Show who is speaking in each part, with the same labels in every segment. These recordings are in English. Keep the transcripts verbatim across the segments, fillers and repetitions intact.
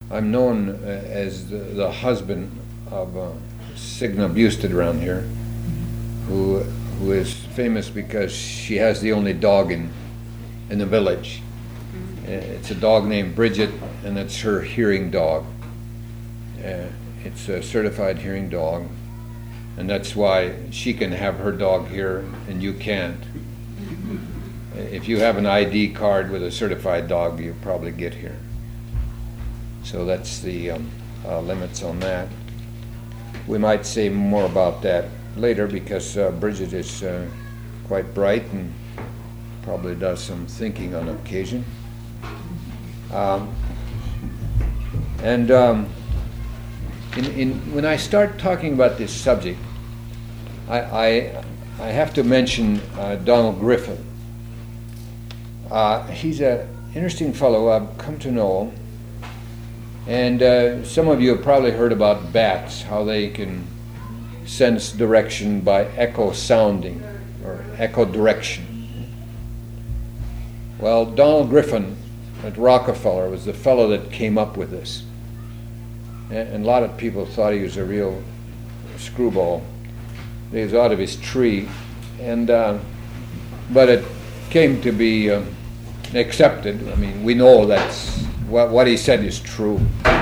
Speaker 1: I'm known uh, as the, the husband of uh, Signa Busted around here, who who is famous because she has the only dog in in the village. Uh, it's a dog named Bridget, and it's her hearing dog. Uh, it's a certified hearing dog, and that's why she can have her dog here and you can't. If you have an I D card with a certified dog, you probably get here. So that's the um, uh, limits on that. We might say more about that later because uh, Bridget is uh, quite bright and probably does some thinking on occasion. Um, and um, in, in, when I start talking about this subject, I, I, I have to mention uh, Donald Griffin. Uh, he's an interesting fellow I've come to know. And uh, some of you have probably heard about bats, how they can sense direction by echo sounding or echo direction. Well, Donald Griffin at Rockefeller was the fellow that came up with this. And, and a lot of people thought he was a real screwball. He was out of his tree. And uh, but it came to be um, accepted. I mean, we know that's What, what he said is true.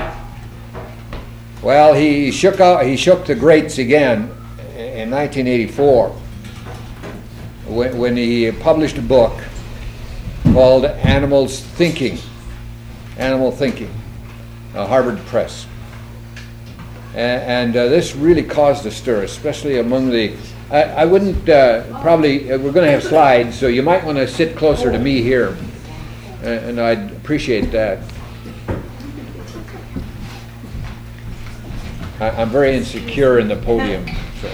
Speaker 1: Well, he shook out, he shook the greats again in nineteen eighty-four when, when he published a book called Animals Thinking, Animal Thinking, uh, Harvard Press. And, and uh, this really caused a stir, especially among the, I, I wouldn't, uh, probably, uh, we're going to have slides, so you might want to sit closer to me here, and, and I'd appreciate that. I'm very insecure in the podium. So.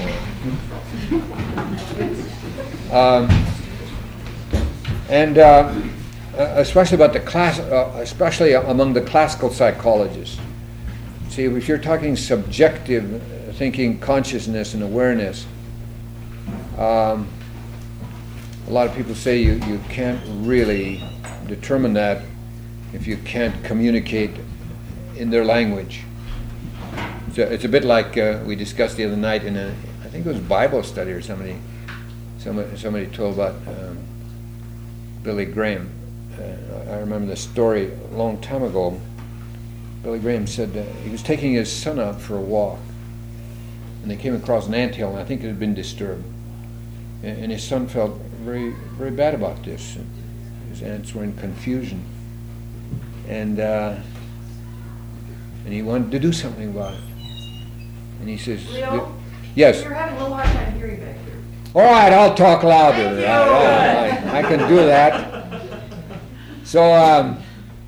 Speaker 1: Um, and uh, especially about the class, uh, especially among the classical psychologists. See, if you're talking subjective thinking, consciousness, and awareness, um, a lot of people say you, you can't really determine that if you can't communicate in their language. So it's a bit like uh, we discussed the other night in a, I think it was Bible study or somebody, somebody, somebody told about um, Billy Graham. Uh, I remember the story a long time ago. Billy Graham said uh, he was taking his son out for a walk, and they came across an anthill, and I think it had been disturbed. And, and his son felt very, very bad about this. And his aunts were in confusion, and uh, and he wanted to do something about it. And he says,
Speaker 2: Leo,
Speaker 1: yes.
Speaker 2: You're having a little hard time hearing back here.
Speaker 1: All right, I'll talk louder.
Speaker 2: Thank you.
Speaker 1: I, I, I can do that. So, um,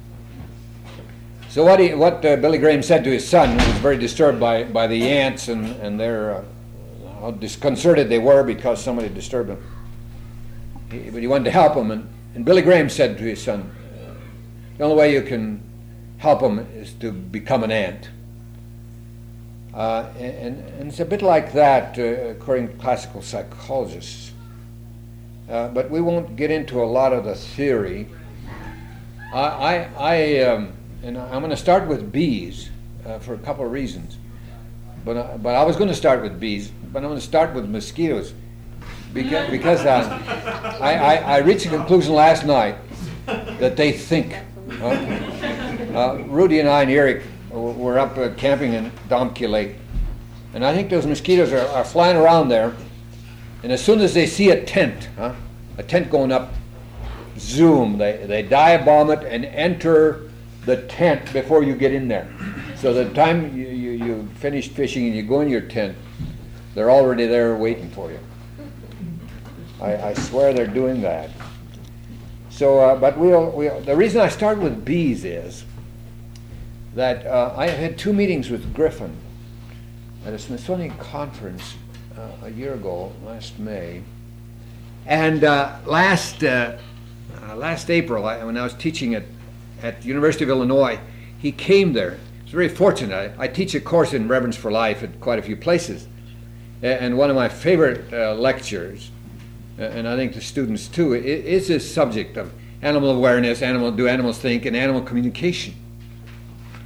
Speaker 1: so what he, what uh, Billy Graham said to his son, who was very disturbed by, by the ants and, and their, uh, how disconcerted they were because somebody disturbed him. He, but he wanted to help him, and, and Billy Graham said to his son, uh, the only way you can help him is to become an ant. Uh, and, and it's a bit like that, uh, according to classical psychologists. Uh, but we won't get into a lot of the theory. I, I, I um, and I'm going to start with bees uh, for a couple of reasons. But uh, but I was going to start with bees, but I'm going to start with mosquitoes because because uh, I, I I reached a conclusion last night that they think. Uh, uh, Rudy and I and Eric were up uh, camping in Domke Lake, and I think those mosquitoes are, are flying around there, and as soon as they see a tent, huh, a tent going up, zoom, they, they dive bomb it and enter the tent before you get in there. So the time you, you, you finish fishing and you go in your tent, they're already there waiting for you. I, I swear they're doing that. So, uh, but we'll, we'll, the reason I start with bees is that uh, I had two meetings with Griffin at a Smithsonian conference uh, a year ago, last May. And uh, last uh, uh, last April, I, when I was teaching at, at the University of Illinois, he came there. I was very fortunate. I, I teach a course in Reverence for Life at quite a few places. And one of my favorite uh, lectures, and I think the students too, is this subject of animal awareness, animal do animals think, and animal communication.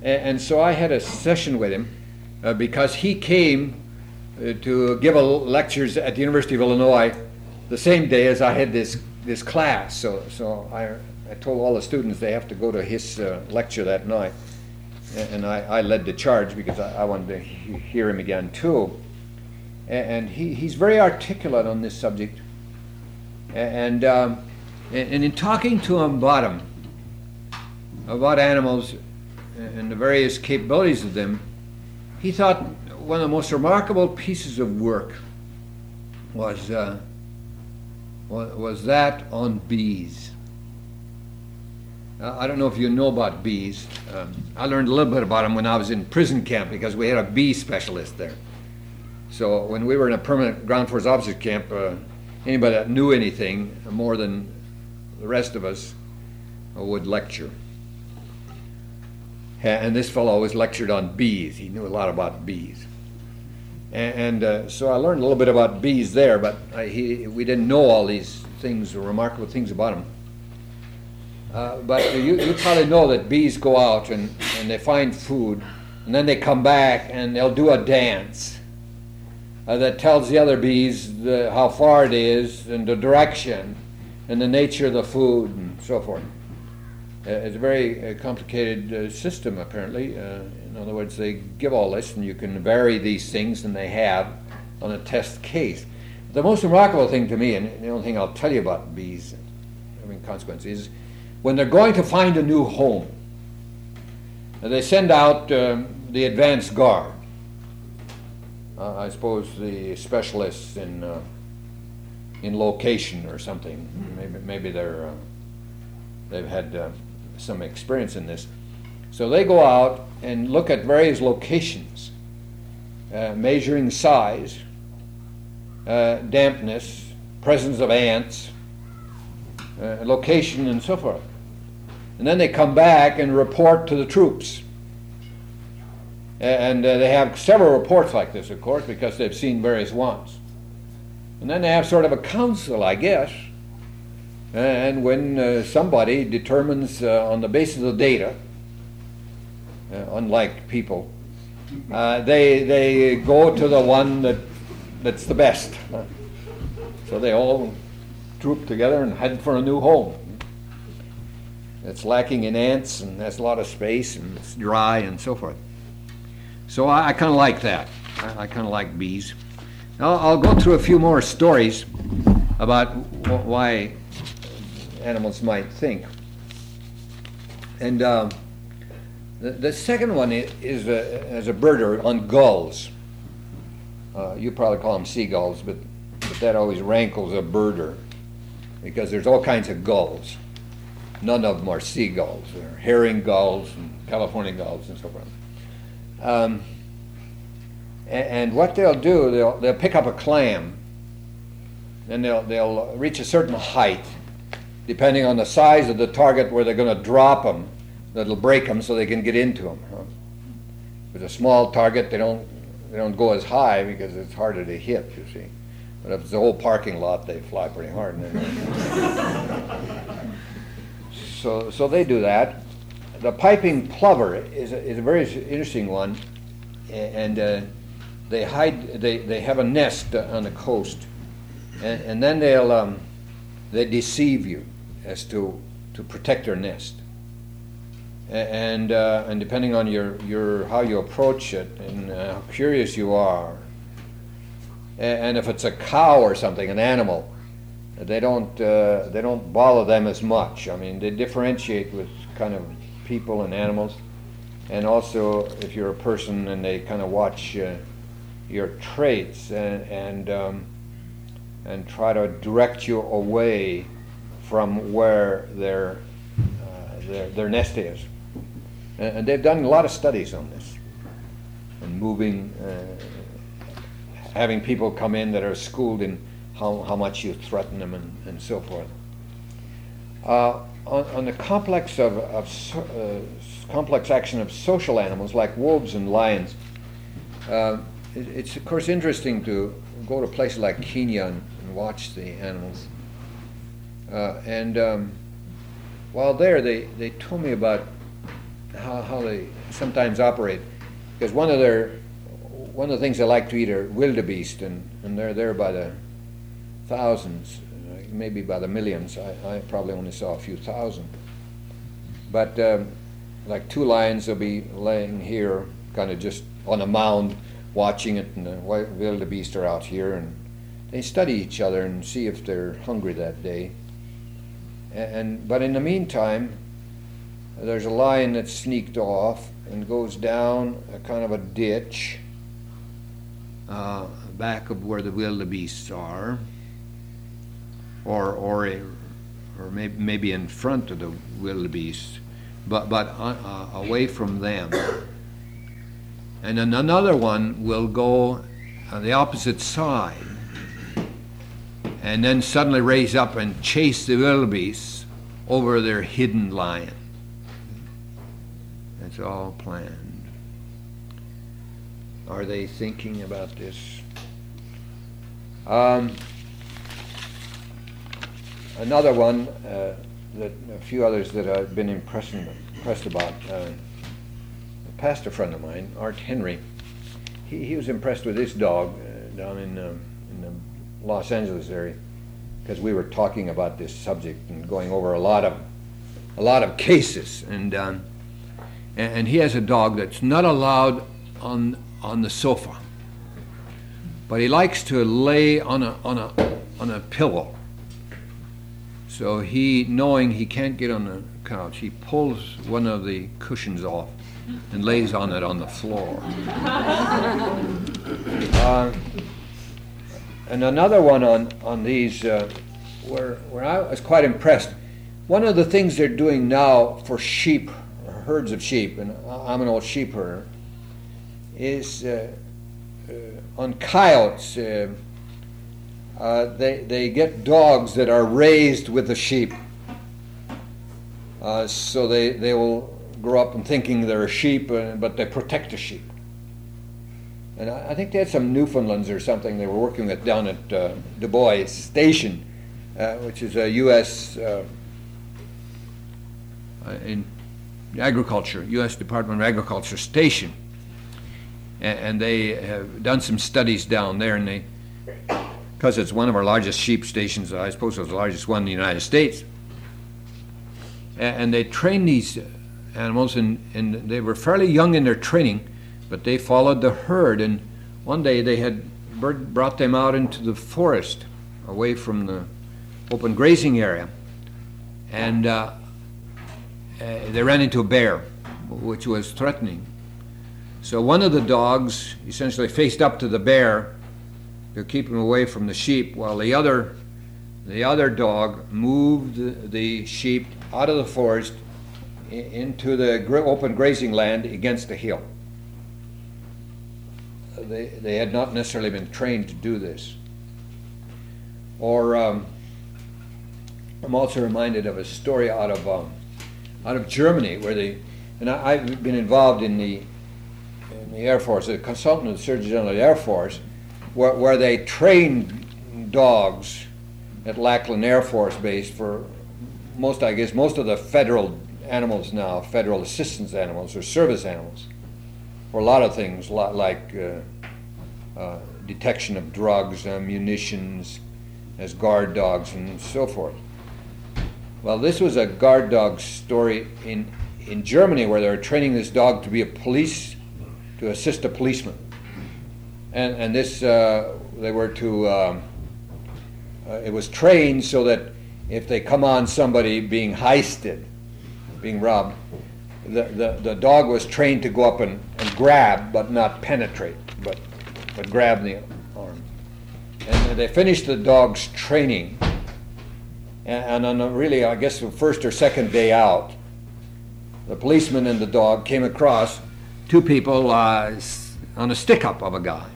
Speaker 1: And, and so I had a session with him uh, because he came uh, to give a lectures at the University of Illinois the same day as I had this this class. So so I I told all the students they have to go to his uh, lecture that night, and, and I, I led the charge because I, I wanted to he- hear him again too. And, and he, he's very articulate on this subject, and um, and, and in talking to him about him, about animals and the various capabilities of them, he thought one of the most remarkable pieces of work was uh, was, was that on bees. Uh, I don't know if you know about bees. Um, I learned a little bit about them when I was in prison camp because we had a bee specialist there. So when we were in a permanent ground force officers camp, uh, anybody that knew anything more than the rest of us uh, would lecture. And this fellow always lectured on bees. He knew a lot about bees. And, and uh, so I learned a little bit about bees there, but I, he, we didn't know all these things, remarkable things about them. Uh, but you, you probably know that bees go out and, and they find food, and then they come back and they'll do a dance uh, that tells the other bees the, how far it is and the direction and the nature of the food and so forth. Uh, it's a very uh, complicated uh, system, apparently. Uh, in other words, they give all this, and you can vary these things, and they have on a test case. The most remarkable thing to me, and the only thing I'll tell you about bees having consequences, is when they're going to find a new home, uh, they send out um, the advance guard. Uh, I suppose the specialists in uh, in location or something. Maybe maybe they're uh, they've had uh, some experience in this. So they go out and look at various locations, uh, measuring size, uh, dampness, presence of ants, uh, location, and so forth. And then they come back and report to the troops. And uh, they have several reports like this, of course, because they've seen various ones. And then they have sort of a council, I guess. And when uh, somebody determines uh, on the basis of the data, uh, unlike people, uh, they they go to the one that that's the best. So they all troop together and head for a new home. It's lacking in ants and has a lot of space and it's dry and so forth. So I, I kind of like that. I, I kind of like bees. Now I'll go through a few more stories about wh- why animals might think. And uh, the, the second one is, is a, as a birder on gulls. Uh, you probably call them seagulls, but, but that always rankles a birder because there's all kinds of gulls. None of them are seagulls. They're herring gulls and California gulls and so forth. Um, and, and what they'll do, they'll they'll pick up a clam, and they'll they'll reach a certain height, depending on the size of the target where they're going to drop them. That'll break them so they can get into them. Huh? If it's a small target, they don't they don't go as high because it's harder to hit. You see, but if it's a whole parking lot, they fly pretty hard. And then so so they do that. The piping plover is a, is a very interesting one, and uh, they hide. They, they have a nest on the coast, and, and then they'll um, they deceive you as to to protect their nest, and uh, and depending on your, your how you approach it and uh, how curious you are, and, and if it's a cow or something, an animal, they don't uh, they don't bother them as much. I mean, they differentiate with kind of people and animals, and also if you're a person and they kind of watch uh, your traits and and, um, and try to direct you away from where their uh, their, their nest is, and, and they've done a lot of studies on this, and moving, uh, having people come in that are schooled in how how much you threaten them and, and so forth. Uh, On, on the complex of, of so, uh, complex action of social animals like wolves and lions, uh, it, it's of course interesting to go to places like Kenya and, and watch the animals. Uh, and um, while there, they, they told me about how, how they sometimes operate. Because one of their one of the things they like to eat are wildebeest, and, and they're there by the thousands, uh, maybe by the millions. I, I probably only saw a few thousand. But um, like two lions will be laying here, kind of just on a mound, watching it, and the wildebeest are out here, and they study each other and see if they're hungry that day. And, and but in the meantime, there's a lion that's sneaked off and goes down a kind of a ditch uh, back of where the wildebeests are, or or a, or maybe maybe in front of the wildebeest, but but uh, uh, away from them. And then another one will go on the opposite side, and then suddenly raise up and chase the wildebeest over their hidden lion. It's all planned. Are they thinking about this? Um, another one, uh, that a few others that I've been impressed, impressed about. Uh, a pastor friend of mine, Art Henry, he, he was impressed with this dog uh, down in, um, in the Los Angeles area, because we were talking about this subject and going over a lot of a lot of cases, and um, and he has a dog that's not allowed on on the sofa, but he likes to lay on a on a on a pillow. So he, knowing he can't get on the couch, he pulls one of the cushions off and lays on it on the floor. uh, and another one on on these, uh, where where I was quite impressed. One of the things they're doing now for sheep, herds of sheep, and I'm an old sheep herder, is uh, uh, on coyotes. Uh, uh, they they get dogs that are raised with the sheep, uh, so they they will grow up and thinking they're a sheep, uh, but they protect the sheep. And I, I think they had some Newfoundlands or something they were working with down at uh, Du Bois Station, uh, which is a U S Uh, in agriculture, U S Department of Agriculture station, and, and they have done some studies down there, and they, because it's one of our largest sheep stations, I suppose it's the largest one in the United States, and, and they train these animals, and, and they were fairly young in their training, but they followed the herd, and one day they had brought them out into the forest, away from the open grazing area, and uh, Uh, they ran into a bear, which was threatening. So one of the dogs essentially faced up to the bear to keep him away from the sheep, while the other, the other dog moved the sheep out of the forest into the open grazing land against the hill. They they had not necessarily been trained to do this. Or um, I'm also reminded of a story out of. Um, out of Germany, where they, and I, I've been involved in the in the Air Force, a consultant of the Surgeon General of the Air Force, where, where they trained dogs at Lackland Air Force Base for most, I guess, most of the federal animals now, federal assistance animals or service animals, for a lot of things, like uh, uh, detection of drugs, uh, munitions, as guard dogs and so forth. Well, this was a guard dog story in in Germany, where they were training this dog to be a police, to assist a policeman. And and this, uh, they were to, um, uh, it was trained so that if they come on somebody being heisted, being robbed, the, the, the dog was trained to go up and, and grab, but not penetrate, but, but grab the arm. And they finished the dog's training. And on a really, I guess, the first or second day out, the policeman and the dog came across two people uh, on a stick-up of a guy.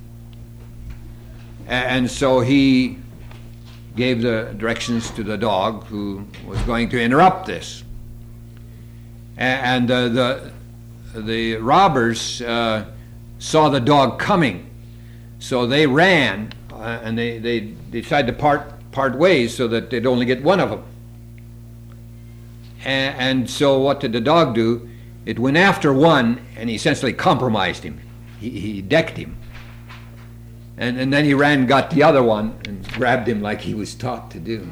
Speaker 1: And so he gave the directions to the dog, who was going to interrupt this. And uh, the the robbers uh, saw the dog coming, so they ran, uh, and they, they decided to part part ways so that they'd only get one of them. And, and so what did the dog do? it went after one and essentially compromised him. He, he decked him. And, and then he ran and got the other one and grabbed him like he was taught to do.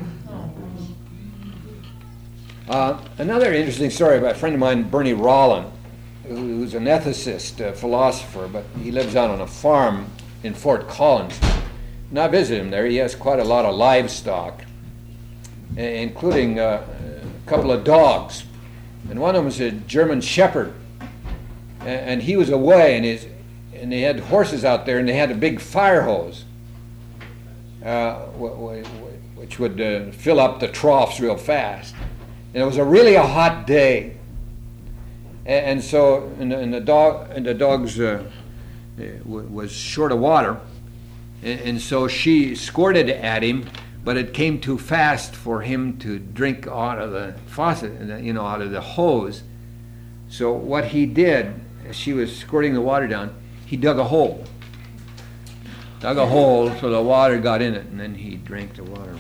Speaker 1: Uh, another interesting story about a friend of mine, Bernie Rollin, who's an ethicist, a philosopher, but he lives out on a farm in Fort Collins. And I visited him there. He has quite a lot of livestock, including uh, a couple of dogs. And one of them was a German Shepherd. And he was away, and, his, and they had horses out there, and they had a big fire hose, uh, which would uh, fill up the troughs real fast. And it was a really a hot day. And, and so, and the, and the dog, and the dogs uh, w- was short of water. And, and so she squirted at him, but it came too fast for him to drink out of the faucet, you know, out of the hose. So what he did, as she was squirting the water down, he dug a hole. Dug a hole so the water got in it, and then he drank the water.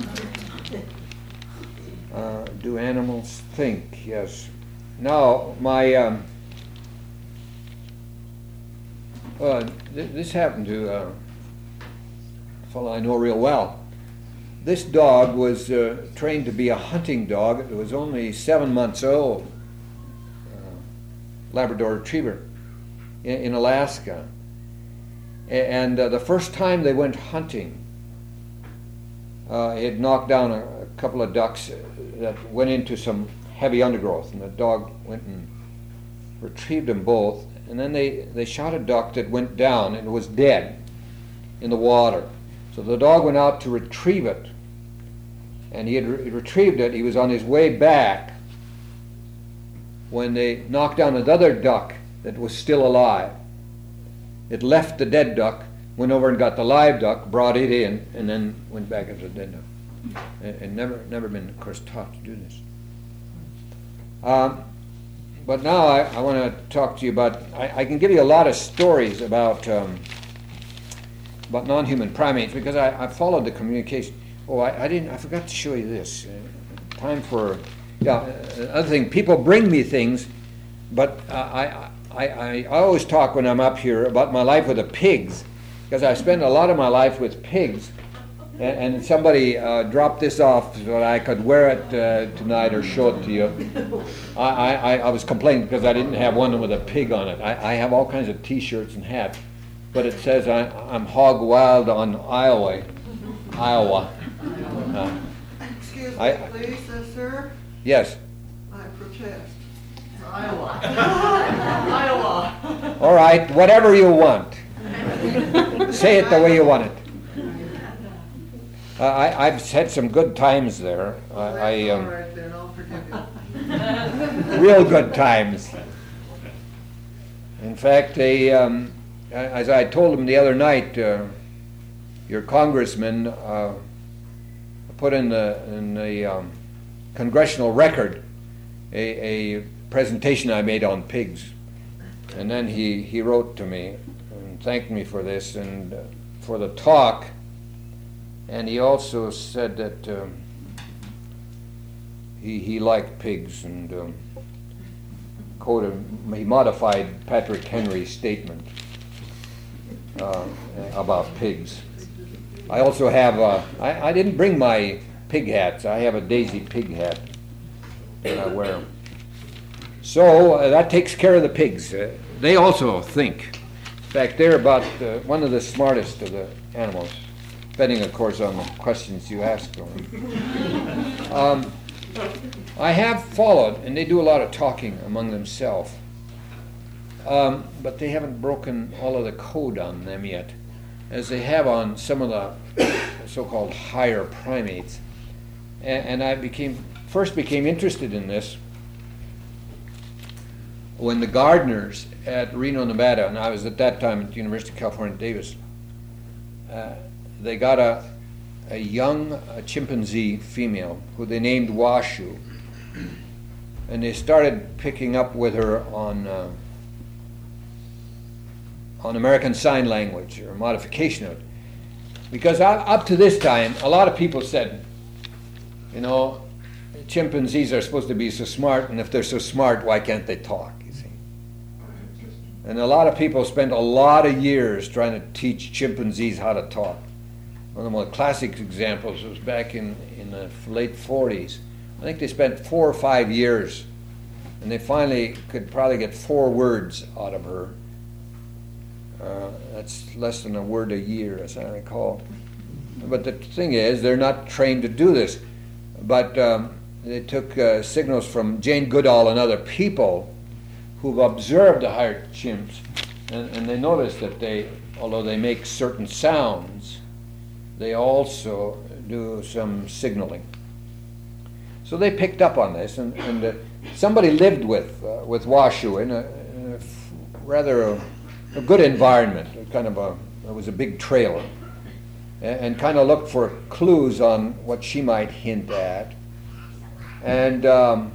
Speaker 1: Uh, do animals think? Yes. Now, my, um, uh, th- this happened to uh, a fellow I know real well. This dog was uh, trained to be a hunting dog. It was only seven months old, uh, Labrador Retriever, in, in Alaska. A- and uh, the first time they went hunting, uh, it knocked down a, a couple of ducks that went into some heavy undergrowth, and the dog went and retrieved them both. And then they, they shot a duck that went down and was dead in the water. So the dog went out to retrieve it, and he had re- retrieved it. He was on his way back when they knocked down another duck that was still alive. It left the dead duck, went over and got the live duck, brought it in, and then went back into the dead duck. And, and never never been, of course, taught to do this. Um, but now I, I want to talk to you about, I, I can give you a lot of stories about um, about non-human primates, because I, I followed the communication. Oh, I, I didn't, I forgot to show you this. Uh, time for, yeah, uh, other thing, people bring me things, but uh, I, I, I, I always talk when I'm up here about my life with the pigs, because I spend a lot of my life with pigs. And, and somebody uh, dropped this off so that I could wear it uh, tonight or show it to you. I, I, I was complaining because I didn't have one with a pig on it. I, I have all kinds of T-shirts and hats, but it says I, I'm hog wild on Iowa. Iowa. Uh,
Speaker 3: Excuse me,
Speaker 1: I-
Speaker 3: please, uh, sir.
Speaker 1: yes.
Speaker 3: I protest.
Speaker 2: Iowa. Iowa.
Speaker 1: All right. Whatever you want. Say it the way you want it. Uh, I, I've had some good times there.
Speaker 3: Well,
Speaker 1: I,
Speaker 3: that's
Speaker 1: I um,
Speaker 3: all right then, I'll forgive you.
Speaker 1: real good times. In fact, they, um, as I told him the other night, uh, your congressman uh, put in the in the um, congressional record a, a presentation I made on pigs, and then he, he wrote to me and thanked me for this and uh, for the talk. And he also said that um, he he liked pigs, and um, quoted, he modified Patrick Henry's statement uh, about pigs. I also have, uh, I, I didn't bring my pig hats. I have a Daisy pig hat that I wear. So uh, that takes care of the pigs. Uh, they also think. In fact, they're about uh, one of the smartest of the animals, depending, of course, on the questions you ask them. Um, I have followed, and they do a lot of talking among themselves, um, but they haven't broken all of the code on them yet, as they have on some of the so-called higher primates. And, and I became first became interested in this when the gardeners at Reno, Nevada, and I was at that time at the University of California, Davis, uh, they got a, a young a chimpanzee female who they named Washu, and they started picking up with her on uh, on American Sign Language, or modification of it. Because up to this time, a lot of people said, you know, chimpanzees are supposed to be so smart, and if they're so smart, why can't they talk? You And a lot of people spent a lot of years trying to teach chimpanzees how to talk. One of the most classic examples was back in, in the late forties. I think they spent four or five years, and they finally could probably get four words out of her. Uh, that's less than a word a year, as I recall. But the thing is, they're not trained to do this. But um, they took uh, signals from Jane Goodall and other people who've observed the higher chimps, and, and they noticed that they, although they make certain sounds, they also do some signaling. So they picked up on this, and, and uh, somebody lived with uh, with Washoe in a, in a f- rather a, a good environment, a kind of a, it was a big trailer, and, and kind of looked for clues on what she might hint at. And um,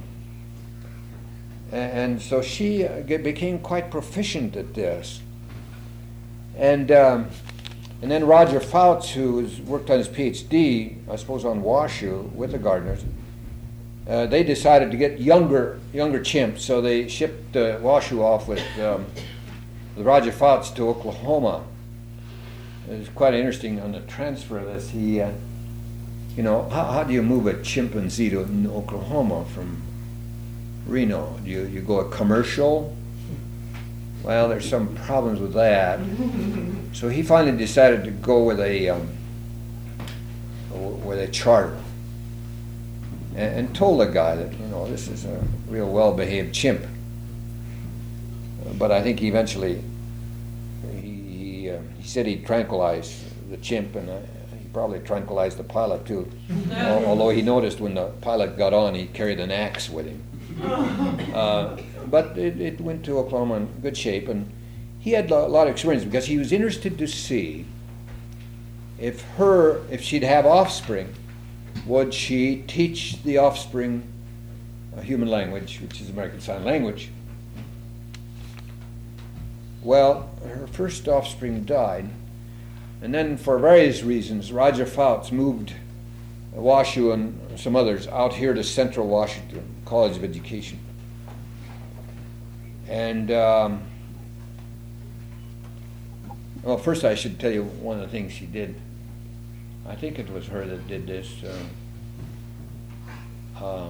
Speaker 1: and so she uh, get, became quite proficient at this. And um, and then Roger Fouts, who was, worked on his PhD, I suppose on Washoe with the Gardners, uh, they decided to get younger younger chimps, so they shipped uh, Washoe off with, um, with Roger Fouts to Oklahoma. It was quite interesting on the transfer of this. He, uh, you know, how, how do you move a chimpanzee to Oklahoma from Reno? Do you, you go a commercial? Well, there's some problems with that. So he finally decided to go with a um, with a charter, and, and told the guy that, you know, this is a real well-behaved chimp. Uh, but I think he eventually he he, uh, he said he'd tranquilize the chimp, and uh, he probably tranquilized the pilot too. Al- although he noticed when the pilot got on, he carried an axe with him. Uh, but it, it went to Oklahoma in good shape, and he had a lot of experience because he was interested to see if her, if she'd have offspring, would she teach the offspring a human language, which is American Sign Language. Well, her first offspring died, and then for various reasons, Roger Fouts moved Washoe and some others out here to Central Washington College of Education. And um, well, first I should tell you one of the things she did. I think it was her that did this. Uh, uh,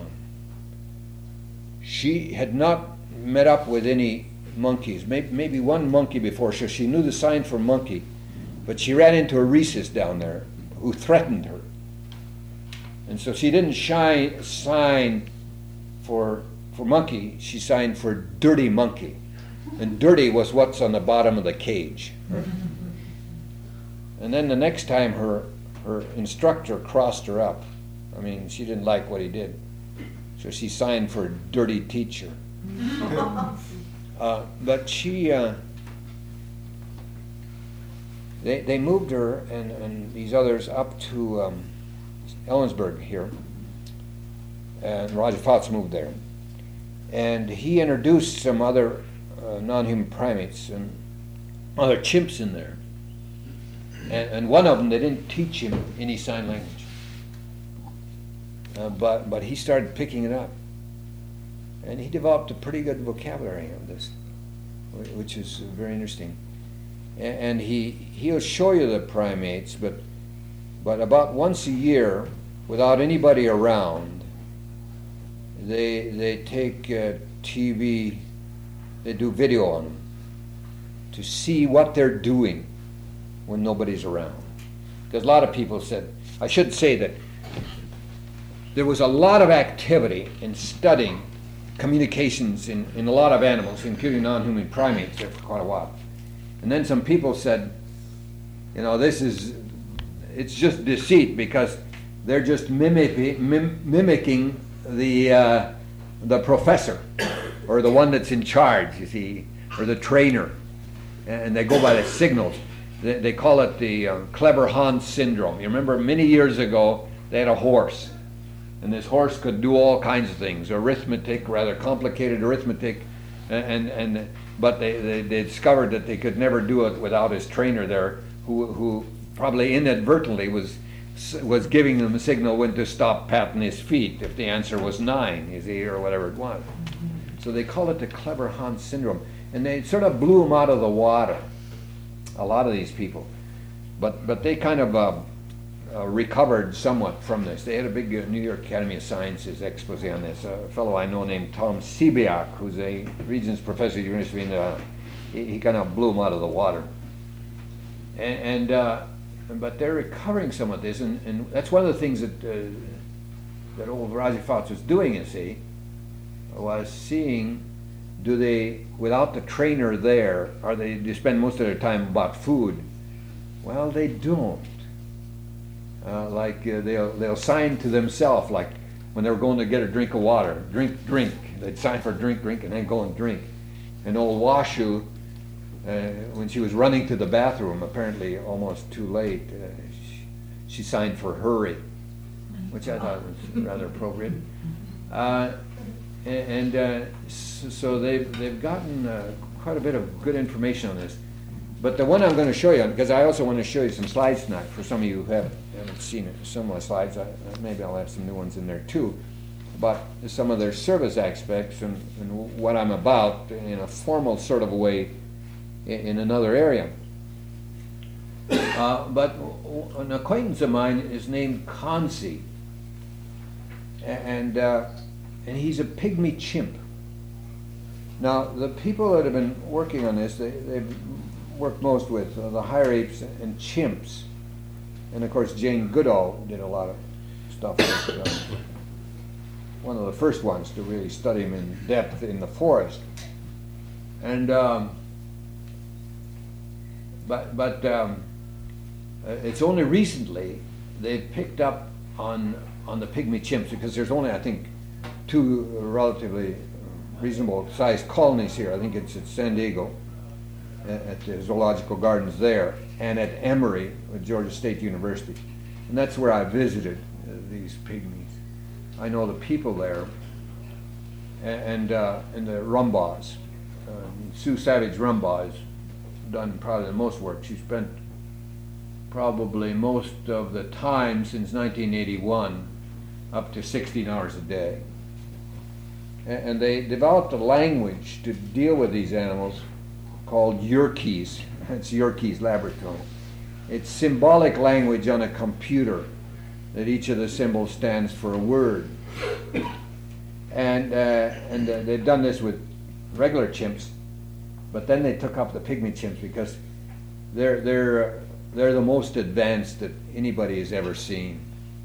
Speaker 1: she had not met up with any monkeys, maybe, maybe one monkey before, so she knew the sign for monkey, but she ran into a rhesus down there who threatened her. And so she didn't shine, sign for for monkey, she signed for dirty monkey. And dirty was what's on the bottom of the cage. And then the next time her her instructor crossed her up, I mean, she didn't like what he did, so she signed for dirty teacher. uh, but she, uh, they they moved her and, and these others up to um, Ellensburg here, and Roger Fouts moved there. And he introduced some other uh, non-human primates and other chimps in there. And, and one of them, they didn't teach him any sign language. Uh, but, but he started picking it up. And he developed a pretty good vocabulary of this, which is very interesting. And, and he, he'll show you the primates, but, but about once a year, without anybody around, They they take uh, T V, they do video on them to see what they're doing when nobody's around. Because a lot of people said, I should say that there was a lot of activity in studying communications in, in a lot of animals, including non-human primates, there for quite a while. And then some people said, you know, this is, it's just deceit because they're just mimicking, mim- mimicking the uh, the professor or the one that's in charge, you see, or the trainer, and they go by the signals. They, they call it the uh, clever Hans syndrome. You remember many years ago they had a horse, and this horse could do all kinds of things, arithmetic, rather complicated arithmetic, and and, and but they, they, they discovered that they could never do it without his trainer there, who who probably inadvertently was was giving them a signal when to stop patting his feet if the answer was nine, you see, or whatever it was. So they call it the clever Hans syndrome. and they sort of blew them out of the water, a lot of these people. But but they kind of uh, uh, recovered somewhat from this. They had a big uh, New York Academy of Sciences expose on this. A fellow I know named Tom Sebiak, who's a Regents professor at the University of Indiana, he, he kind of blew them out of the water. And, and uh, but they're recovering some of this, and, and that's one of the things that uh, that old Razi Fouts was doing, you see, was seeing, do they, without the trainer there, are they, they spend most of their time about food? Well, they don't. Uh, like uh, they'll they'll sign to themselves, like when they were going to get a drink of water, drink, drink. They'd sign for drink, drink, and then go and drink. And old Washu, uh, when she was running to the bathroom, apparently almost too late, uh, she, she signed for hurry, which I thought was rather appropriate. Uh, and uh, so they've they've gotten uh, quite a bit of good information on this. But the one I'm going to show you, because I also want to show you some slides tonight for some of you who have, haven't seen it, similar slides. I, maybe I'll have some new ones in there too. But some of their service aspects and, and what I'm about in a formal sort of a way in, in another area. Uh, but an acquaintance of mine is named Kanzi, and uh, and he's a pygmy chimp. Now the people that have been working on this, they, they've worked most with uh, the higher apes and chimps, and of course Jane Goodall did a lot of stuff with uh, one of the first ones to really study them in depth in the forest. And um, but but um, uh, it's only recently they've picked up on on the pygmy chimps, because there's only, I think, two relatively reasonable sized colonies here. I think it's at San Diego at the Zoological Gardens there, and at Emory at Georgia State University. And that's where I visited uh, these pygmies. I know the people there, and uh, and the Rumbas. Uh, Sue Savage Rumbaugh has done probably the most work. She spent probably most of the time since nineteen eighty-one up to sixteen hours a day. And, and they developed a language to deal with these animals called Yerkes. It's Yerkes Laboratory. It's symbolic language on a computer, that each of the symbols stands for a word. And uh, and uh, they've done this with regular chimps, but then they took up the pygmy chimps, because they're they're uh, they're the most advanced that anybody has ever seen.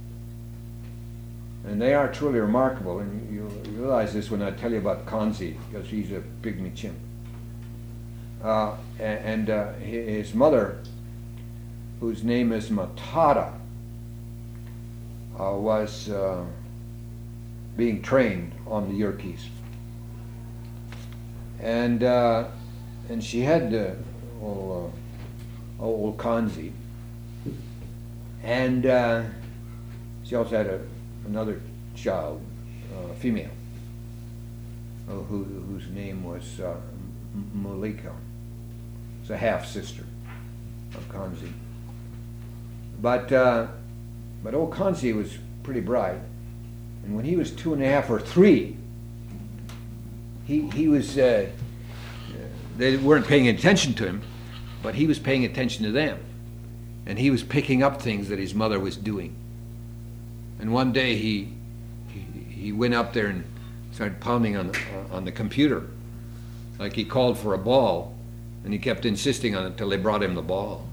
Speaker 1: And they are truly remarkable, and you, you realize this when I tell you about Kanzi, because he's a pygmy chimp. Uh, and uh, his mother, whose name is Matata, uh, was uh, being trained on the Yerkes. And uh, and she had uh, old, uh, old Kanzi, and uh, she also had a, another child, uh, female, uh, who, whose name was uh, Malika. It's a half sister of Kanzi. But uh, but old Kanzi was pretty bright, and when he was two and a half or three, he he was. Uh, they weren't paying attention to him, but he was paying attention to them, and he was picking up things that his mother was doing. And one day he he, he went up there and started pounding on the, on the computer, like he called for a ball. And he kept insisting on it till they brought him the ball.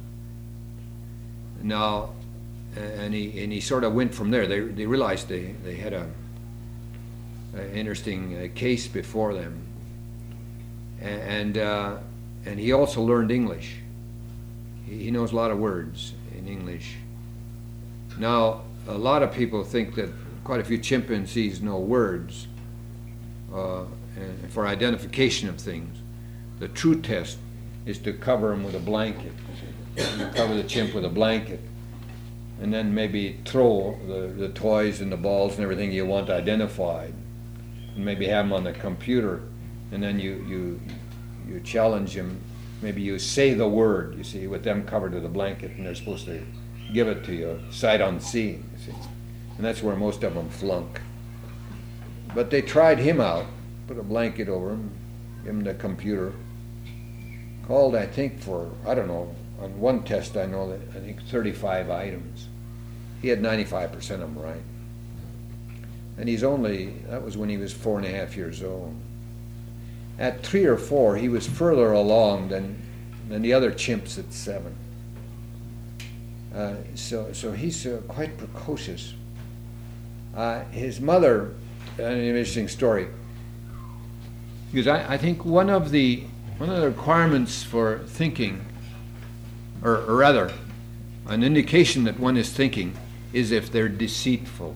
Speaker 1: Now, and he and he sort of went from there. They they realized they, they had a, a interesting uh, case before them, and uh, and he also learned English. He, he knows a lot of words in English. Now, a lot of people think that quite a few chimpanzees know words uh, and for identification of things. The true test is to cover them with a blanket. You cover the chimp with a blanket, and then maybe throw the, the toys and the balls and everything you want identified, and maybe have them on the computer, and then you you you challenge them. Maybe you say the word, you see, with them covered with a blanket, and they're supposed to give it to you sight unseen, you see. And that's where most of them flunk. But they tried him out, put a blanket over him, give him the computer, called, I think, for, I don't know, on one test I know that, I think thirty-five items. He had ninety-five percent of them right. And he's only, that was when he was four and a half years old. At three or four, he was further along than, than the other chimps at seven. Uh, so, so he's uh, quite precocious. Uh, his mother, an interesting story, because I, I think one of the one of the requirements for thinking, or, or rather, an indication that one is thinking, is if they're deceitful.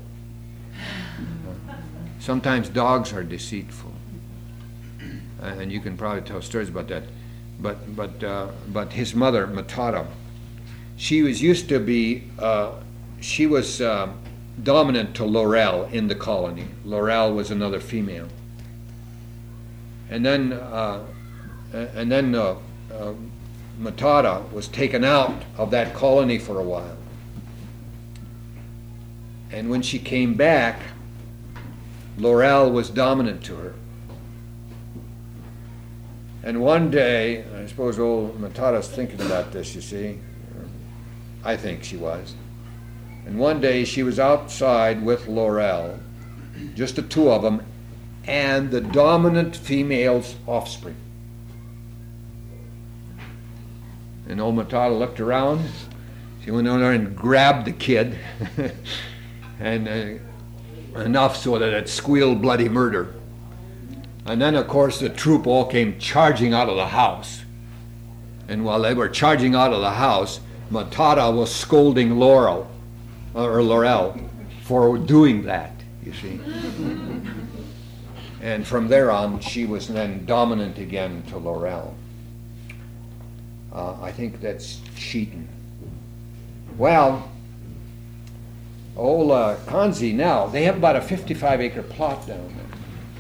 Speaker 1: Sometimes dogs are deceitful, and you can probably tell stories about that. But but uh, but his mother, Matata, she was used to be uh, she was uh, dominant to Laurel in the colony. Laurel was another female, and then uh, and then uh, uh, Matata was taken out of that colony for a while, and when she came back, Laurel was dominant to her. And one day, I suppose old Matata's thinking about this, you see. I think she was. And one day she was outside with Laurel, just the two of them, and the dominant female's offspring. And old Matata looked around. She went over there and grabbed the kid, and uh, enough so that it squealed bloody murder. And then, of course, the troop all came charging out of the house. And while they were charging out of the house, Matata was scolding Laurel, or Laurel, for doing that, you see. And from there on, she was then dominant again to Laurel. Uh, I think that's cheating. Well, old uh, Kanzi now, they have about a fifty-five acre plot down there.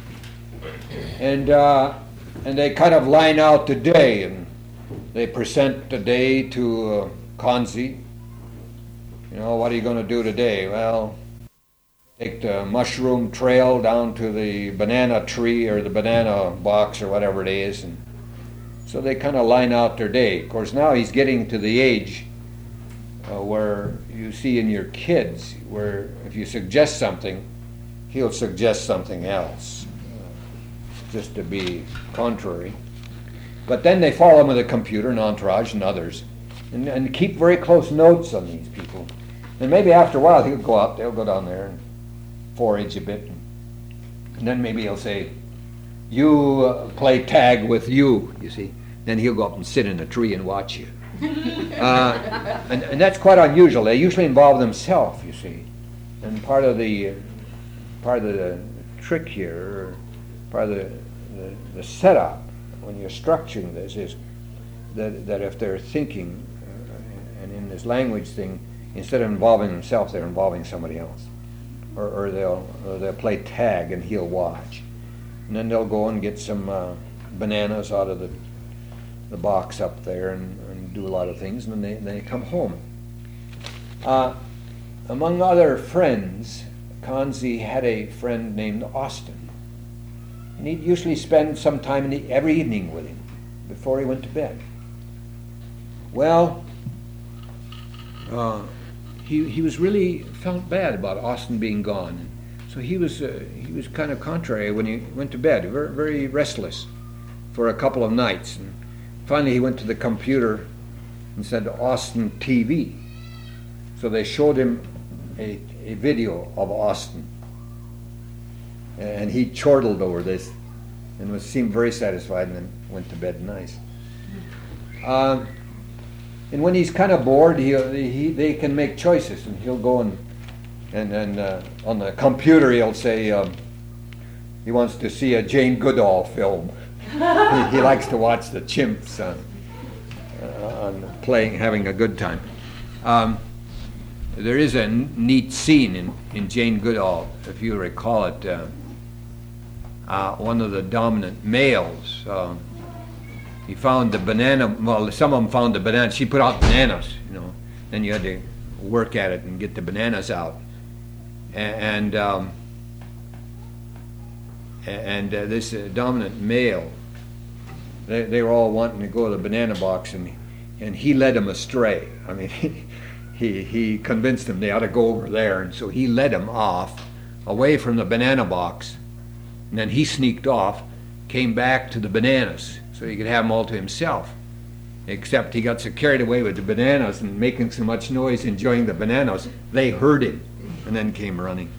Speaker 1: And uh, and they kind of line out the day, and they present the day to uh, Kanzi. You know, what are you going to do today? Well, take the mushroom trail down to the banana tree or the banana box or whatever it is. And so they kind of line out their day. Of course, now he's getting to the age uh, where you see in your kids, where if you suggest something, he'll suggest something else, just to be contrary. But then they follow him with a computer, and Entourage and others, and, and keep very close notes on these people. And maybe after a while he'll go up, they'll go down there and forage a bit. And then maybe he'll say, you uh, play tag with you, you see. Then he'll go up and sit in a tree and watch you. uh, and, and that's quite unusual. They usually involve themselves, you see. And part of the, part of the trick here, part of the, the, the setup when you're structuring this is that, that if they're thinking, uh, and in this language thing, instead of involving themselves, they're involving somebody else. Or, or they'll or they'll play tag and he'll watch. And then they'll go and get some uh, bananas out of the the box up there and, and do a lot of things, and then they, they come home. Uh, among other friends, Kanzi had a friend named Austin. And he'd usually spend some time in the, every evening with him before he went to bed. Well, uh, he he was really felt bad about Austin being gone. So he was uh, he was kind of contrary when he went to bed, very, very restless for a couple of nights. And finally he went to the computer and said, Austin T V. So they showed him a, a video of Austin. And he chortled over this and was seemed very satisfied, and then went to bed nice. Uh, and when he's kind of bored, he, he they can make choices, and he'll go and and, and uh, on the computer he'll say um, he wants to see a Jane Goodall film. he, he likes to watch the chimps on, uh, on playing, having a good time. Um, there is a n- neat scene in, in Jane Goodall, if you recall it. Uh, uh, one of the dominant males, uh, he found the banana, well, some of them found the banana. She put out bananas, you know. Then you had to work at it and get the bananas out. And, um, and uh, this uh, dominant male They, they were all wanting to go to the banana box, and and he led them astray. I mean, he, he, he convinced them they ought to go over there, and so he led them off, away from the banana box, and then he sneaked off, came back to the bananas, so he could have them all to himself. Except he got so carried away with the bananas and making so much noise enjoying the bananas, they heard him and then came running.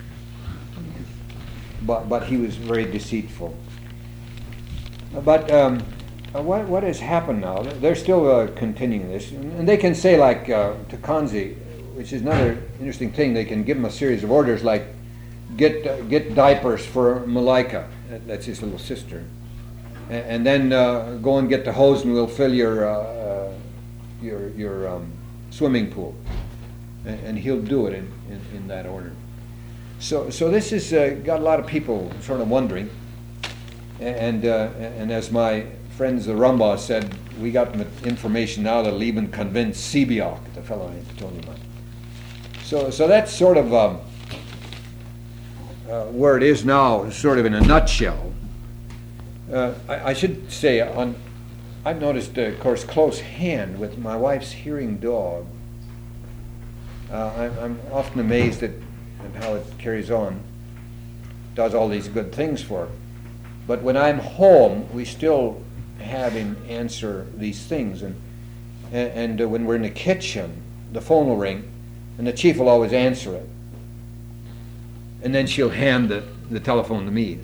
Speaker 1: But but he was very deceitful. But um, what what has happened now? They're still uh, continuing this, and they can say like uh, to Kanzi, which is another interesting thing. They can give him a series of orders like get uh, get diapers for Malaika, that's his little sister, and, and then uh, go and get the hose and we'll fill your uh, uh, your your um, swimming pool, and, and he'll do it in, in, in that order. So so this has uh, got a lot of people sort of wondering, and uh, and as my friends the Rumbaugh said, we got information now that'll even convince Sebiok, the fellow I told you about. So so that's sort of um, uh, where it is now, sort of in a nutshell. Uh, I, I should say, on I've noticed, uh, of course, close hand with my wife's hearing dog. Uh, I'm, I'm often amazed at, at how it carries on, does all these good things for her. But when I'm home, we still have him answer these things. And, and, and uh, when we're in the kitchen, the phone will ring, and the chief will always answer it. And then she'll hand the, the telephone to me.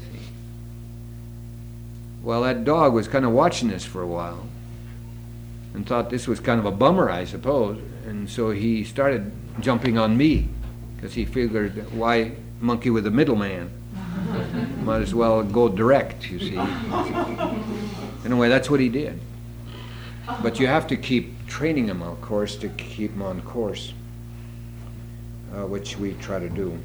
Speaker 1: Well, that dog was kind of watching this for a while and thought this was kind of a bummer, I suppose. And so he started jumping on me because he figured, why monkey with a middleman? Might as well go direct, you see. Anyway, that's what he did. But you have to keep training him, of course, to keep him on course, uh, which we try to do.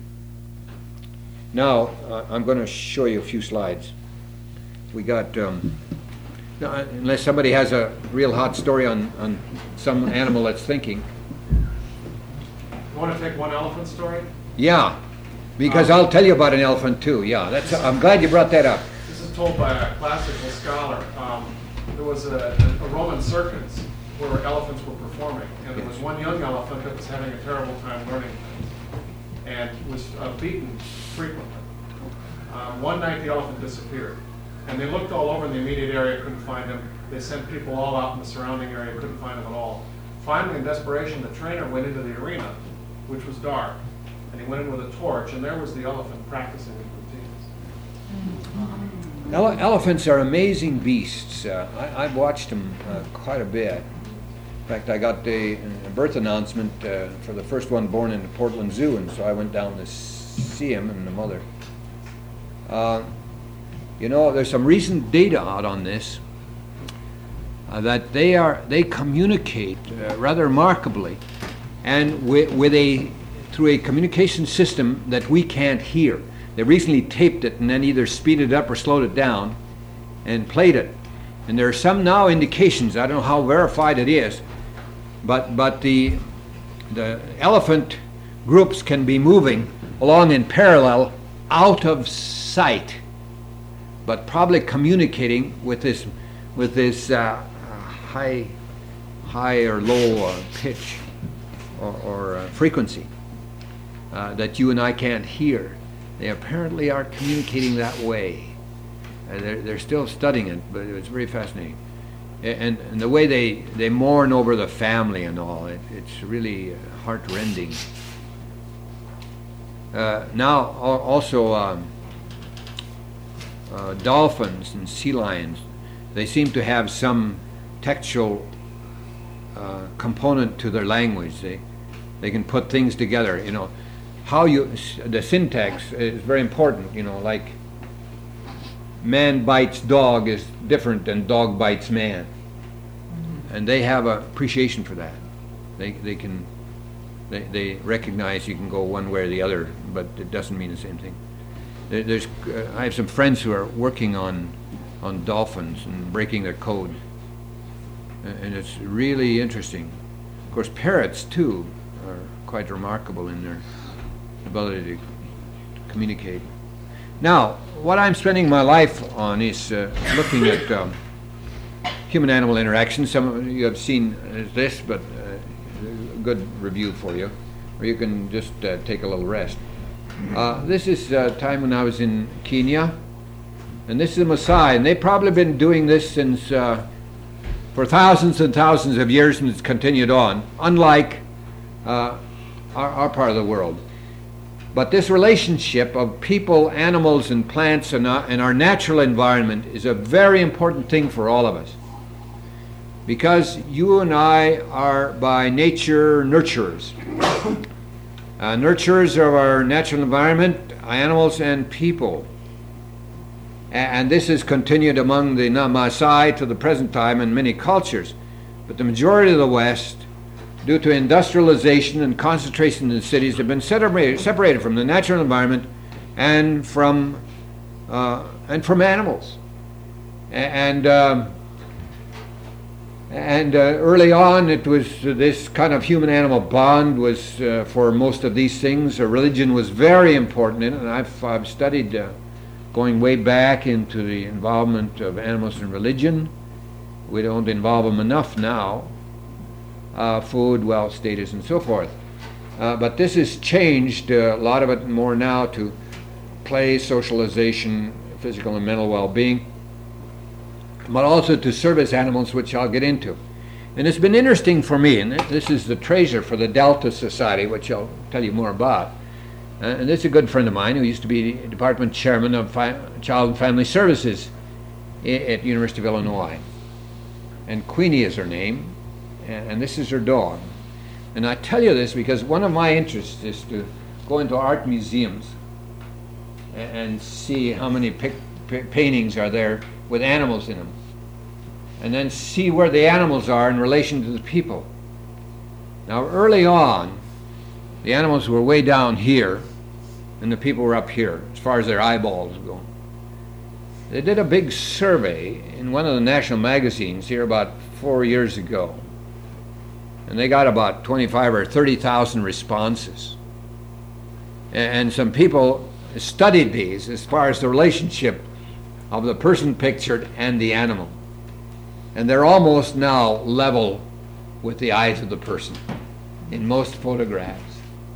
Speaker 1: Now, uh, I'm going to show you a few slides. We got, um, now, unless somebody has a real hot story on, on some animal that's thinking.
Speaker 4: You want to take one elephant story?
Speaker 1: Yeah, because
Speaker 4: Um,
Speaker 1: I'll tell you about an elephant too. Yeah, that's. I'm glad you brought that up.
Speaker 4: This is told by a classical scholar. Um, there was a, a Roman circus where elephants were performing, and there was one young elephant that was having a terrible time learning things, and was uh, beaten frequently. Um, one night the elephant disappeared, and they looked all over in the immediate area, couldn't find him. They sent people all out in the surrounding area, couldn't find him at all. Finally, in desperation, the trainer went into the arena, which was dark, and he went in with a torch, and there was the elephant practicing his routines.
Speaker 1: Ele- elephants are amazing beasts. Uh, I, I've watched them uh, quite a bit. In fact, I got the uh, birth announcement uh, for the first one born in the Portland Zoo, and so I went down to see him and the mother. Uh, you know, there's some recent data out on this uh, that they are they communicate uh, rather remarkably, and with, with a through a communication system that we can't hear. They recently taped it and then either speeded it up or slowed it down and played it. And there are some now indications, I don't know how verified it is, but but the the elephant groups can be moving along in parallel out of sight, but probably communicating with this with this uh, high high or low uh, pitch or, or uh, frequency uh, that you and I can't hear. They apparently are communicating that way. Uh, they're, they're still studying it, but it's very fascinating. And, and the way they, they mourn over the family and all, it, it's really heart-rending. Uh, now, al- also, um, uh, dolphins and sea lions, they seem to have some textual uh, component to their language. They, they can put things together, you know. How you, the syntax is very important, you know, like man bites dog is different than dog bites man. And they have an appreciation for that. They they can, they, they recognize you can go one way or the other, but it doesn't mean the same thing. There, there's, uh, I have some friends who are working on, on dolphins and breaking their code. And it's really interesting. Of course, parrots too are quite remarkable in their ability to communicate. Now, what I'm spending my life on is uh, looking at um, human-animal interaction. Some of you have seen this, but uh, a good review for you, or you can just uh, take a little rest. Uh, this is a time when I was in Kenya, and this is the Maasai, and they've probably been doing this since uh, for thousands and thousands of years, and it's continued on, unlike uh, our, our part of the world. But this relationship of people, animals, and plants and our, and our natural environment is a very important thing for all of us. Because you and I are by nature nurturers. Uh, nurturers of our natural environment, animals, and people. A- and this has continued among the Maasai to the present time in many cultures. But the majority of the West, due to industrialization and concentration in the cities, have been separated, separated from the natural environment and from uh, and from animals. A- and um, and uh, early on, it was uh, this kind of human-animal bond was uh, for most of these things. Uh, religion was very important in it, and I've I've studied uh, going way back into the involvement of animals in religion. We don't involve them enough now. Uh, food, wealth, status, and so forth. Uh, but this has changed uh, a lot of it more now to play, socialization, physical and mental well-being, but also to service animals, which I'll get into. And it's been interesting for me, and this is the treasure for the Delta Society, which I'll tell you more about. Uh, and this is a good friend of mine who used to be department chairman of Fi- Child and Family Services at University of Illinois. And Queenie is her name. And this is her dog. And I tell you this because one of my interests is to go into art museums and see how many pic- p- paintings are there with animals in them. And then see where the animals are in relation to the people. Now early on, the animals were way down here and the people were up here as far as their eyeballs go. They did a big survey in one of the national magazines here about four years ago. And they got about twenty-five or thirty thousand responses. And some people studied these as far as the relationship of the person pictured and the animal. And they're almost now level with the eyes of the person in most photographs.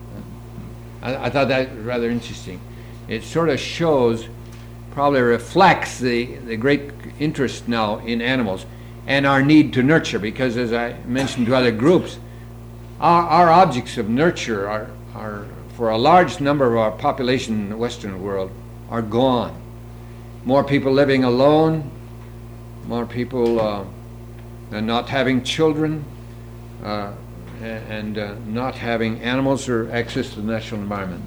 Speaker 1: I, I thought that was rather interesting. It sort of shows, probably reflects the, the great interest now in animals and our need to nurture, because as I mentioned to other groups, our, our objects of nurture are, are, for a large number of our population in the Western world, are gone. More people living alone, more people uh, not having children, uh, and uh, not having animals or access to the natural environment.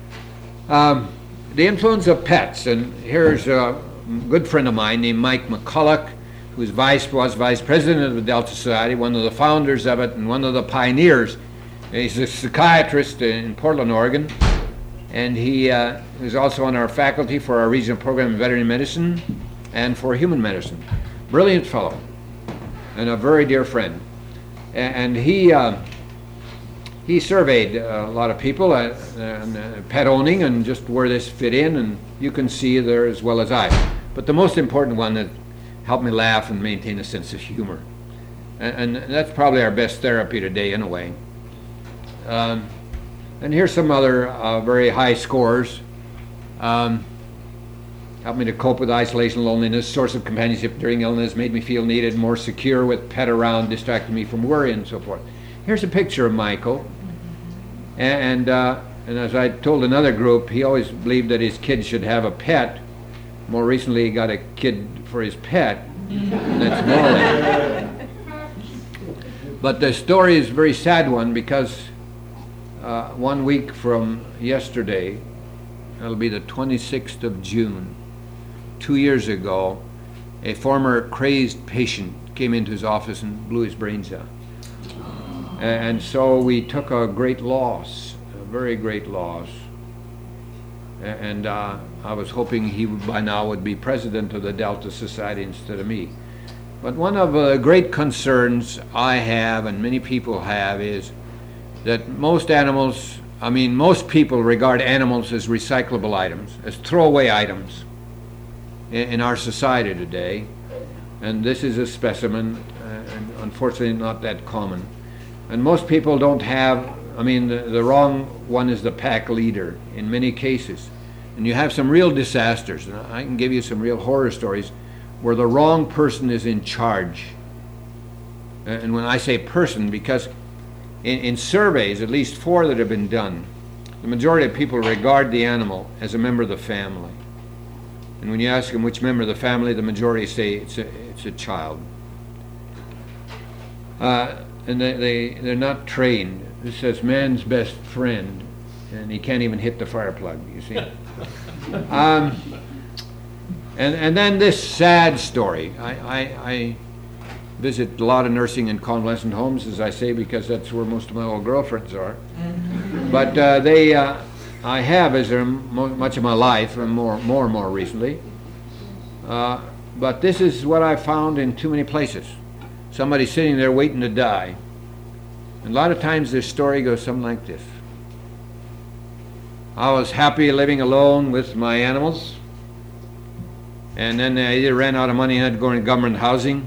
Speaker 1: Um, the influence of pets, and here's a good friend of mine named Mike McCulloch, who's vice, was vice president of the Delta Society, one of the founders of it, and one of the pioneers. He's a psychiatrist in Portland, Oregon, and he uh, is also on our faculty for our regional program in veterinary medicine and for human medicine. Brilliant fellow, and a very dear friend. And he uh, he surveyed a lot of people uh, and uh, pet owning and just where this fit in, and you can see there as well as I. But the most important one that help me laugh and maintain a sense of humor. And, and that's probably our best therapy today in a way. Um, and here's some other uh, very high scores. Um, helped me to cope with isolation, loneliness, source of companionship during illness, made me feel needed, more secure with pet around, distracted me from worry and so forth. Here's a picture of Michael. And, uh, and as I told another group, he always believed that his kid should have a pet. More recently, he got a kid for his pet. That's Molly. But the story is a very sad one because uh, one week from yesterday, it'll be the twenty-sixth of June, two years ago, a former crazed patient came into his office and blew his brains out. And so we took a great loss, a very great loss. And uh, I was hoping he would, by now would be president of the Delta Society instead of me. But one of the great concerns I have, and many people have, is that most animals, I mean most people regard animals as recyclable items, as throwaway items in, in our society today. And this is a specimen, uh, and unfortunately not that common. And most people don't have, I mean, the, the wrong one is the pack leader in many cases. And you have some real disasters, and I can give you some real horror stories where the wrong person is in charge. And when I say person, because in, in surveys, at least four that have been done, the majority of people regard the animal as a member of the family. And when you ask them which member of the family, the majority say it's a, it's a child. Uh, and they, they, they're not trained. It says man's best friend, and he can't even hit the fire plug, you see. um, and, and then this sad story. I, I, I visit a lot of nursing and convalescent homes, as I say, because that's where most of my old girlfriends are. But uh, they, uh, I have, as there mo- much of my life, and more, more and more recently. Uh, but this is what I found in too many places. Somebody sitting there waiting to die. And a lot of times this story goes something like this. I was happy living alone with my animals, and then I either ran out of money and had to go into government housing,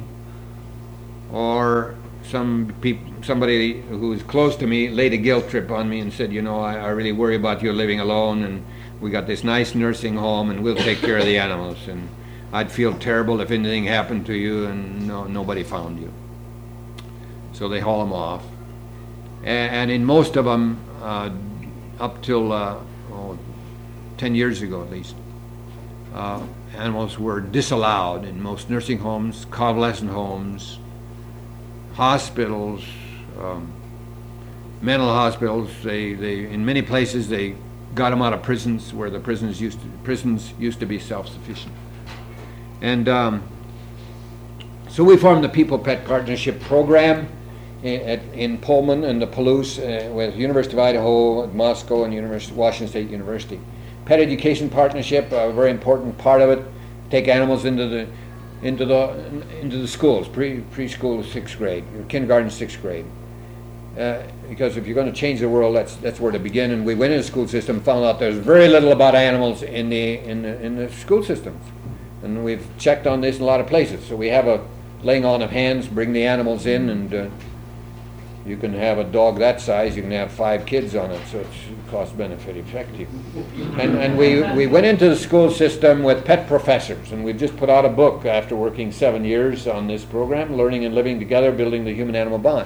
Speaker 1: or some peop- somebody who was close to me laid a guilt trip on me and said, you know, I, I really worry about you living alone, and we got this nice nursing home, and we'll take care of the animals. And I'd feel terrible if anything happened to you and no, nobody found you. So they haul them off. And, and in most of them, uh, up till uh, oh, ten years ago at least, uh, animals were disallowed in most nursing homes, convalescent homes, hospitals, um, mental hospitals. They, they, in many places, they got them out of prisons where the prisons used to, prisons used to be self-sufficient. And um, so we formed the People Pet Partnership Program in, at, in Pullman and the Palouse uh, with University of Idaho, Moscow, and University, Washington State University. Pet Education Partnership, a very important part of it. Take animals into the into the into the schools, pre preschool, sixth grade, or kindergarten, sixth grade. Uh, because if you're going to change the world, that's that's where to begin. And we went into the school system, found out there's very little about animals in the in the, in the school systems, and we've checked on this in a lot of places. So we have a laying on of hands, bring the animals in, and uh, you can have a dog that size, you can have five kids on it, so it's cost benefit effective. And and we we went into the school system with pet professors, and we've just put out a book after working seven years on this program, Learning and Living Together, Building the Human-Animal Bond.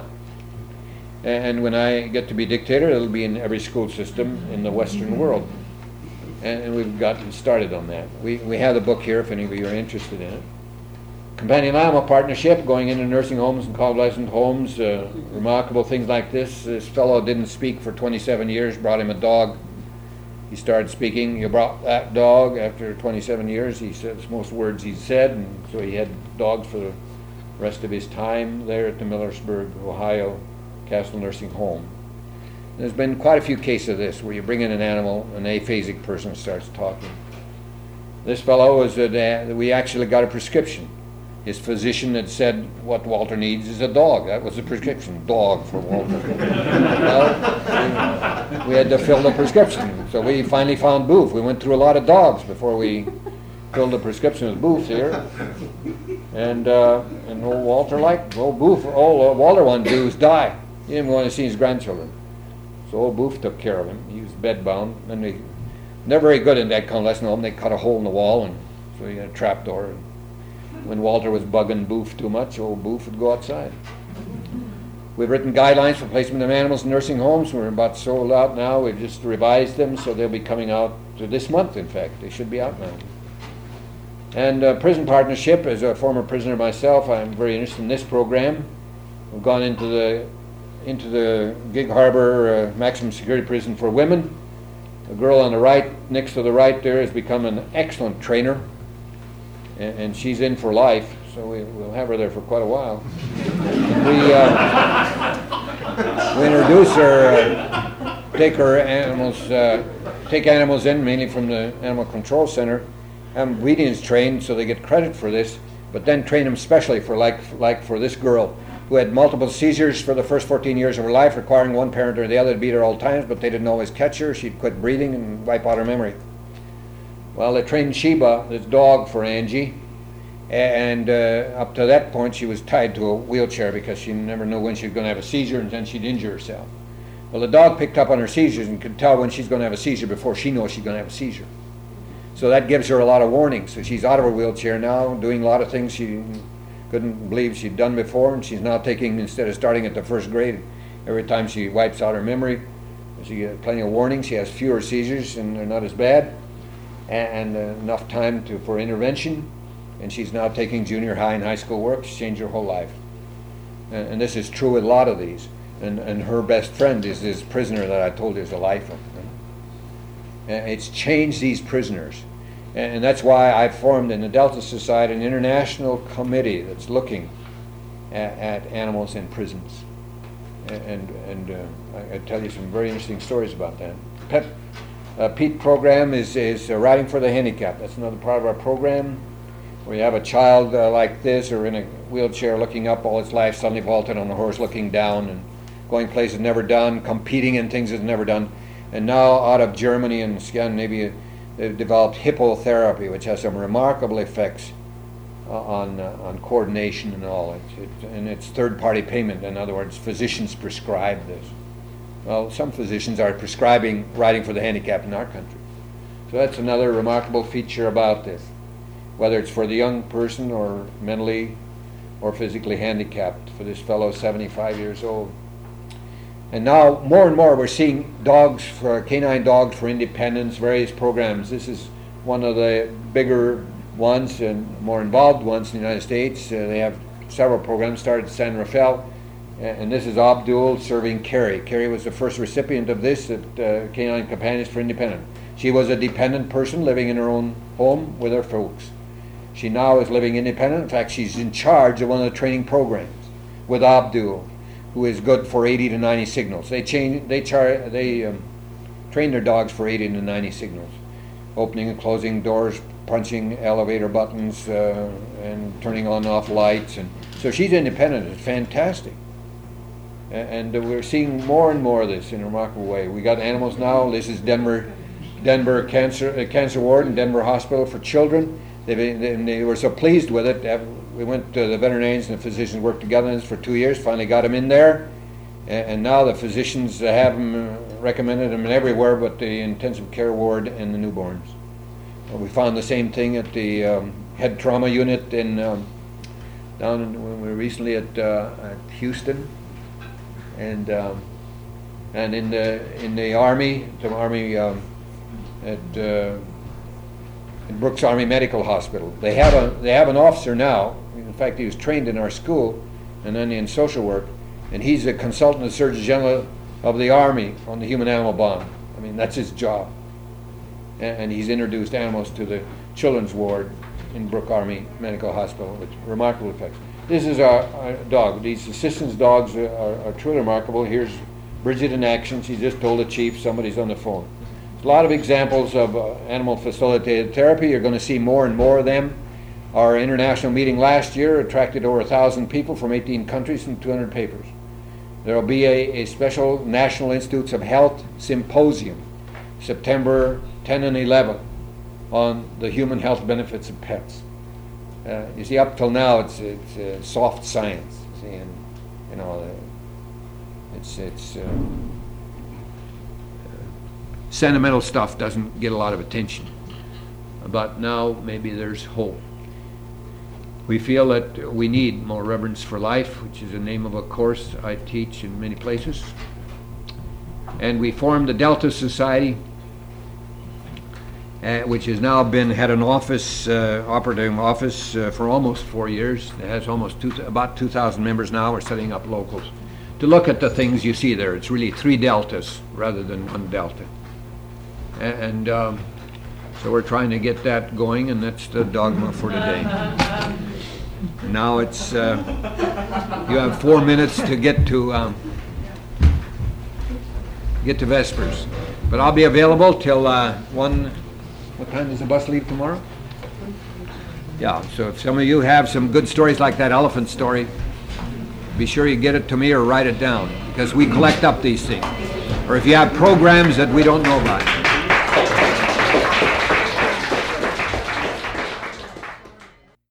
Speaker 1: And when I get to be dictator, it'll be in every school system in the Western world. And, and we've gotten started on that. We we have the book here if any of you are interested in it. Companion Animal Partnership, going into nursing homes and convalescent homes, uh, remarkable things like this. This fellow didn't speak for twenty-seven years, brought him a dog. He started speaking. You brought that dog after twenty-seven years. He says most words he said, and so he had dogs for the rest of his time there at the Millersburg, Ohio Castle Nursing Home. There's been quite a few cases of this where you bring in an animal, an aphasic person starts talking. This fellow was a, we actually got a prescription. His physician had said what Walter needs is a dog. That was the prescription, dog for Walter. Well, we, we had to fill the prescription. So we finally found Boof. We went through a lot of dogs before we filled the prescription with Boof here. And uh, and old Walter liked, old Boof, all uh, Walter wanted to do was die. He didn't want to see his grandchildren. So old Boof took care of him. He was bedbound. And they, they're very good in that convalescent home. They cut a hole in the wall, and so you had a trap door. When Walter was bugging Boof too much, old Boof would go outside. We've written guidelines for placement of animals in nursing homes. We're about sold out now. We've just revised them, so they'll be coming out this month, in fact. They should be out now. And uh, Prison Partnership, as a former prisoner myself, I'm very interested in this program. We've gone into the into the Gig Harbor uh, maximum security prison for women. The girl on the right, next to the right there, has become an excellent trainer. And, and she's in for life, so we, we'll have her there for quite a while. We, uh, we introduce her, uh, take her animals, uh, take animals in, mainly from the Animal Control Center, have them breedings trained so they get credit for this, but then train them specially for like, like for this girl who had multiple seizures for the first fourteen years of her life, requiring one parent or the other to beat her all times, but they didn't always catch her. She'd quit breathing and wipe out her memory. Well, they trained Sheba, this dog, for Angie, And uh, up to that point, she was tied to a wheelchair because she never knew when she was going to have a seizure, and then she'd injure herself. Well, the dog picked up on her seizures and could tell when she's going to have a seizure before she knows she's going to have a seizure. So that gives her a lot of warning. So she's out of her wheelchair now, doing a lot of things she couldn't believe she'd done before, and she's now taking, instead of starting at the first grade, every time she wipes out her memory, she gets plenty of warning. She has fewer seizures, and they're not as bad, and, and uh, enough time to, for intervention. And she's now taking junior high and high school work. She's changed her whole life. And, and this is true with a lot of these. And, and her best friend is this prisoner that I told you is a lifer. And it's changed these prisoners. And, and that's why I formed in the Delta Society an international committee that's looking at, at animals in prisons. And, and uh, I, I tell you some very interesting stories about that. Pet uh, Pete program is, is uh, Riding for the Handicapped. That's another part of our program. Where you have a child uh, like this, or in a wheelchair looking up all its life, suddenly vaulted on a horse looking down and going places never done, competing in things it's never done. And now out of Germany and Scandinavia, they've developed hippotherapy, which has some remarkable effects uh, on uh, on coordination and all. It's, it, and it's third-party payment. In other words, physicians prescribe this. Well, some physicians are prescribing Riding for the Handicapped in our country. So that's another remarkable feature about this. Whether it's for the young person or mentally or physically handicapped, for this fellow seventy-five years old. And now more and more we're seeing dogs, for canine dogs for independence, various programs. This is one of the bigger ones and more involved ones in the United States. Uh, they have several programs started in San Rafael, and this is Abdul serving Carrie. Carrie was the first recipient of this at uh, Canine Companions for Independence. She was a dependent person living in her own home with her folks. She now is living independent. In fact, she's in charge of one of the training programs with Abdul, who is good for eighty to ninety signals. They change, they char, they um, train their dogs for eighty to ninety signals, opening and closing doors, punching elevator buttons, uh, and turning on and off lights. And so she's independent. It's fantastic. And, and uh, we're seeing more and more of this in a remarkable way. We got animals now. This is Denver, Denver Cancer uh, Cancer Ward and Denver Hospital for Children. They, they, they were so pleased with it. We went to the veterinarians and the physicians worked together on this for two years, finally got them in there. And, and now the physicians have them, uh, recommended them everywhere but the intensive care ward and the newborns. Uh, we found the same thing at the um, head trauma unit in um, down in, when we were recently at, uh, at Houston. And um, and in the in the Army, the Army um, at uh, in Brooks Army Medical Hospital. They have a they have an officer now. In fact, he was trained in our school and then in social work, and he's a consultant to the Surgeon General of the Army on the human-animal bond. I mean, that's his job. And, and he's introduced animals to the children's ward in Brooks Army Medical Hospital with remarkable effects. This is our, our dog. These assistance dogs are, are, are truly remarkable. Here's Bridget in action. She just told the chief somebody's on the phone. A lot of examples of uh, animal facilitated therapy. You're going to see more and more of them. Our international meeting last year attracted over one thousand people from eighteen countries and two hundred papers. There will be a, a special National Institutes of Health symposium September tenth and eleventh on the human health benefits of pets. Uh, you see, up till now it's it's uh, soft science. See, and you know, uh, it's it's. Uh, Sentimental stuff doesn't get a lot of attention, but now maybe there's hope. We feel that we need more reverence for life, which is the name of a course I teach in many places. And we formed the Delta Society, uh, which has now been had an office, uh, operating office uh, for almost four years. It has almost two, about two thousand members now. We're setting up locals to look at the things you see there. It's really three deltas rather than one delta. And um, so we're trying to get that going, and that's the dogma for today. Now it's, uh, you have four minutes to get to um, get to Vespers. But I'll be available till uh, one, what time does the bus leave tomorrow? Yeah, so if some of you have some good stories like that elephant story, be sure you get it to me or write it down, because we collect up these things. Or if you have programs that we don't know about.